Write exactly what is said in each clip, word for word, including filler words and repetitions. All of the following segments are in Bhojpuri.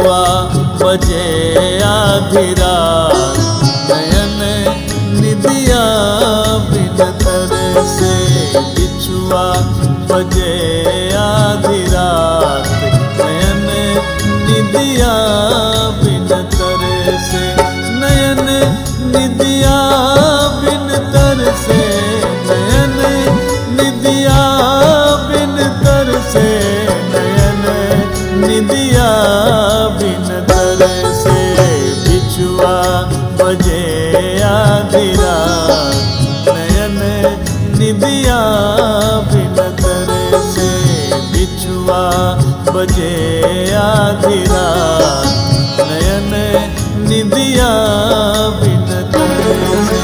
बिछुआ बजे आधी रात, नयन निदिया बिन तरसे। बिछुआ बजे आधी रात, नयन निदिया बिन तरसे। नयन निदिया बिन तरसे, नयन निदिया बिन तरसे, नयन निदिया बिन तरसे। बिछुआ बजे आधी रात, नयन निदिया बिन तरसे। बिछुआ बजे आधी रात, नयन निदिया बिन तरसे।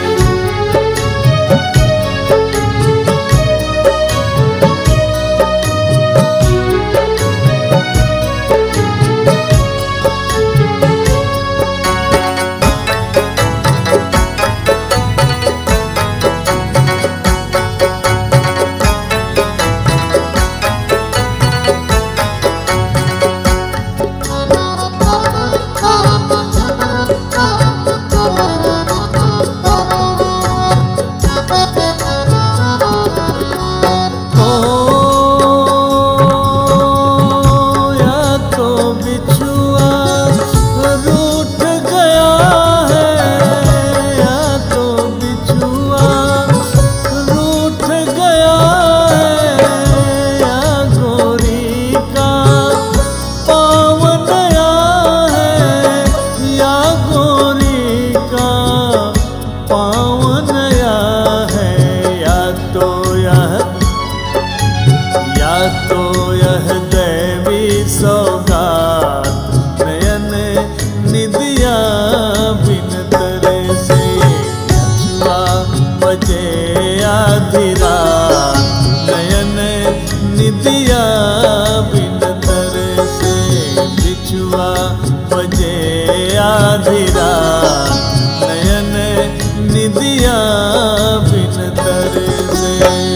सौगात, नयन निदिया बिन तरसे। बिछुआ बजे आधी रात, नयन निदिया बिन तरसे। बिछुआ बजे आधी रात, नयन निदिया बिन तरसे।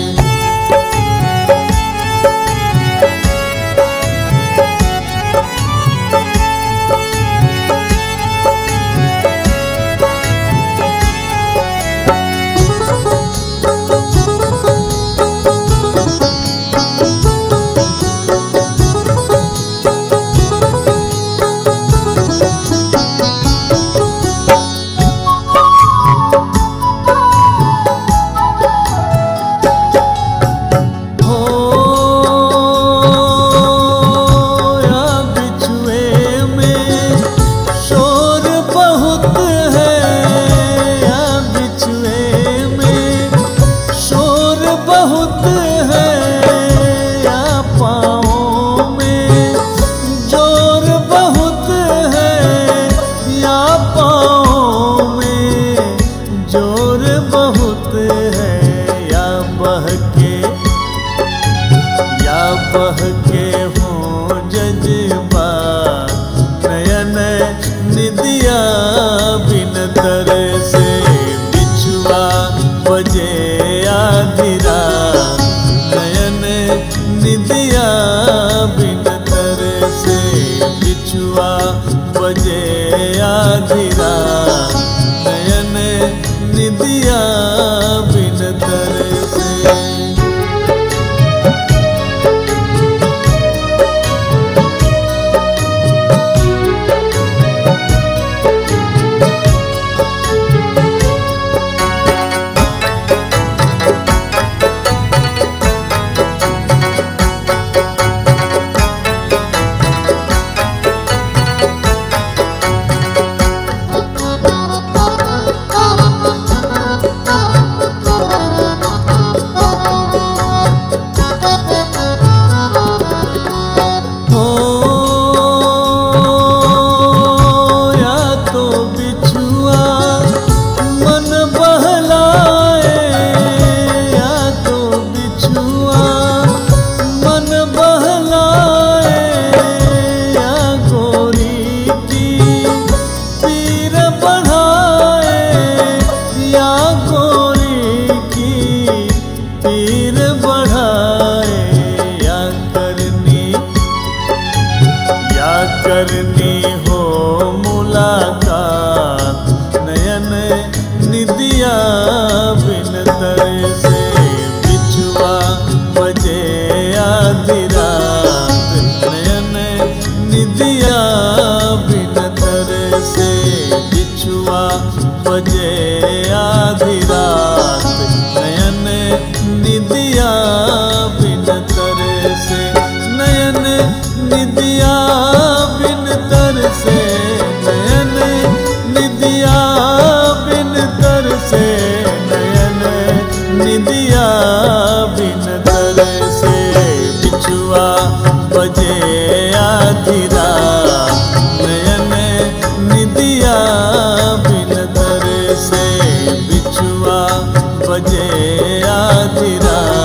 बहके हों जज्बात, नयन निदिया बिन तरसे। बिछुआ बजे आधी रात, नयन निदिया बिन तरसे। बिछुआ बजे आधी रात, नयन निदिया बिन तरसे। करनी हो मुलाकात, नयन निदिया बिन तरसे। बिछुआ बजे आधी रात, नयन निदिया बिन तरसे। बिछुआ बजे आधी रात, नयन निदिया बिन तरसे। नयन निदिया बिन तरसे, नयन निदिया बिन तरसे, नयन निदिया बिन तरसे। बिछुआ बजे आधी रात, नयन निदिया बिन तरसे। बिछुआ बजे आधी रात।